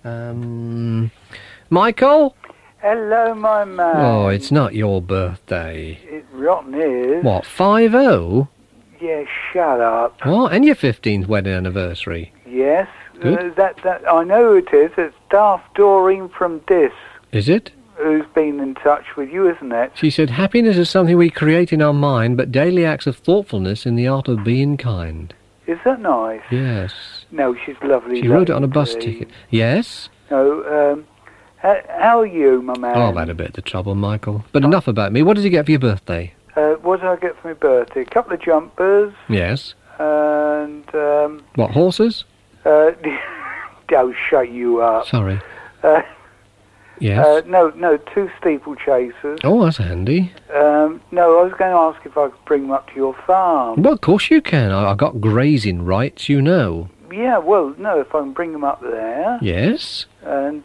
Michael? Hello, my man. Oh, it's not your birthday. It rotten is. What, 50? Yeah, shut up. What? And your 15th wedding anniversary? Yes. Good. That I know who it is. It's Daft Doreen from Dis. Is it? Who's been in touch with you, isn't it? She said, happiness is something we create in our mind, but daily acts of thoughtfulness in the art of being kind. Is that nice? Yes. No, she's lovely. She wrote it on a bus ticket. Yes? No, how are you, my man? Oh, I've had a bit of trouble, Michael. But enough about me. What did you get for your birthday? What did I get for my birthday? A couple of jumpers. Yes. And, What, horses? oh, shut you up. Sorry. Yes. No, 2 steeplechasers. Oh, that's handy. No, I was going to ask if I could bring them up to your farm. Well, of course you can. I got grazing rights, you know. Yeah, well, no, if I can bring them up there. Yes. And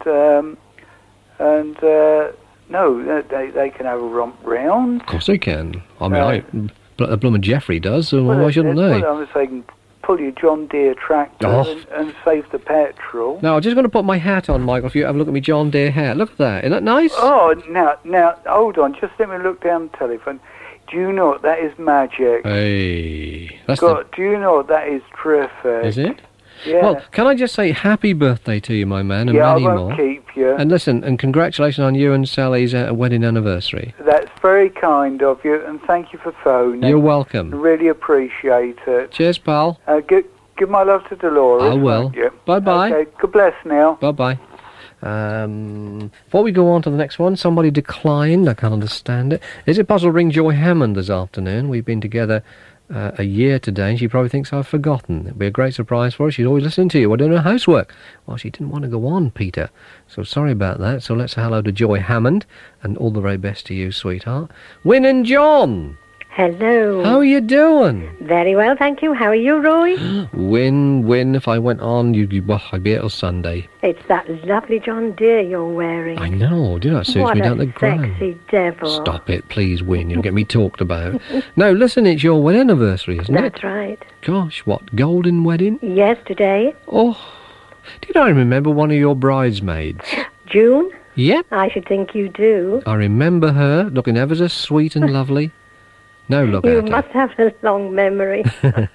no, they can have a romp round. Of course they can. I mean, Bloomin' Jeffrey does, so why shouldn't they? Well, I'm saying pull your John Deere tractor and save the petrol. Now, I'm just going to put my hat on, Michael, if you have a look at me John Deere hat. Look at that. Isn't that nice? Oh, now, hold on. Just let me look down the telephone. Do you know what? That is magic. Hey. Do you know what? That is terrific. Is it? Yeah. Well, can I just say happy birthday to you, my man, and yeah, many I won't more. keep you. And listen, and congratulations on you and Sally's wedding anniversary. That's very kind of you, and thank you for phoning. You're welcome. I really appreciate it. Cheers, pal. Give my love to Dolores. I will. Bye-bye. Okay, God bless now. Bye-bye. Before we go on to the next one, somebody declined. I can't understand it. Is it possible to ring Joy Hammond this afternoon? We've been together a year today, and she probably thinks I've forgotten. It'd be a great surprise for her. She's always listening to you. We're doing her housework. Well, she didn't want to go on, Peter. So sorry about that. So let's say hello to Joy Hammond, and all the very best to you, sweetheart. Win and John! Hello. How are you doing? Very well, thank you. How are you, Roy? Win. If I went on, I'd be here till Sunday. It's that lovely John Deere you're wearing. I know. Do that suits me down the ground. What a sexy devil. Stop it, please, Win. You'll get me talked about. No, listen, it's your wedding anniversary, isn't it? That's right. Gosh, what, golden wedding? Yes, today. Oh, did I remember one of your bridesmaids? June? Yep. I should think you do. I remember her, looking ever so sweet and lovely. No, look at her. You must have a long memory.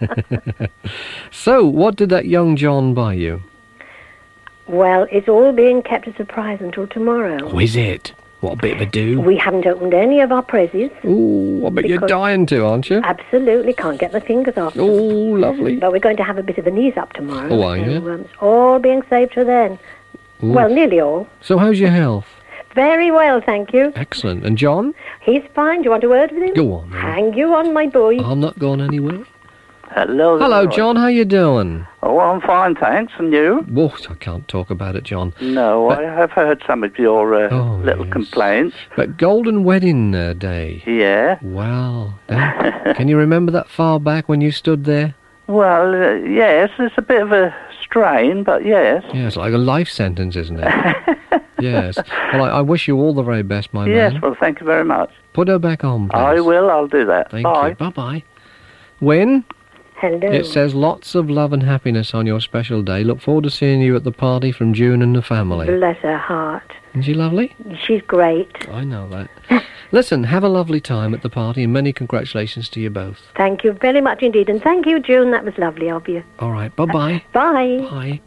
So, what did that young John buy you? Well, it's all being kept a surprise until tomorrow. Oh, is it? What a bit of a do. We haven't opened any of our presents. Oh, I bet you're dying to, aren't you? Absolutely, can't get the fingers off them. Oh, lovely. But we're going to have a bit of an ease up tomorrow. Oh, are you? It's all being saved for then. Ooh. Well, nearly all. So how's your health? Very well, thank you. Excellent. And John? He's fine. Do you want a word with him? Go on, then. Hang you on, my boy. I'm not going anywhere. Hello. Hello, John. How you doing? Oh, I'm fine, thanks. And you? Whoa, I can't talk about it, John. No, I have heard some of your little complaints. But Golden Wedding Day. Yeah. Well, can you remember that far back when you stood there? Well, yes, it's a bit of a strain, but yes. Yeah, it's like a life sentence, isn't it? Yes. Well, I wish you all the very best, my man. Yes, well, thank you very much. Put her back on, please. I will, I'll do that. Thank Bye. you. Bye-bye. Win? Hello. It says lots of love and happiness on your special day. Look forward to seeing you at the party from June and the family. Bless her heart. Isn't she lovely? She's great. I know that. Listen, have a lovely time at the party and many congratulations to you both. Thank you very much indeed. And thank you, June. That was lovely of you. All right, bye-bye. Bye. Bye.